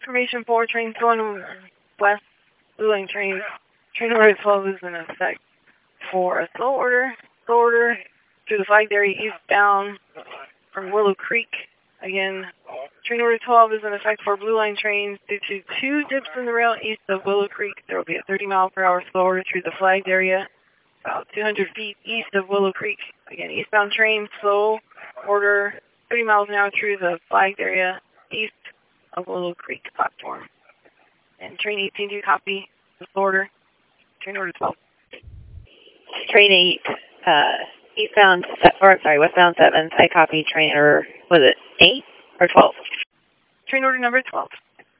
Information 4, trains going west, Blue Line train. Train order 12 is in effect for a slow order through the flagged area eastbound from Willow Creek. Again, train order 12 is in effect for Blue Line trains due to 2 dips in the rail east of Willow Creek. There will be a 30-mile-per-hour slow order through the flagged area about 200 feet east of Willow Creek. Again, eastbound train, slow order, 30 miles an hour through the flagged area east of Willow Creek platform. And train 18, do you copy the order? Train order 12. Train 8, westbound 7, I copy train, or was it 8 or 12? Train order number 12.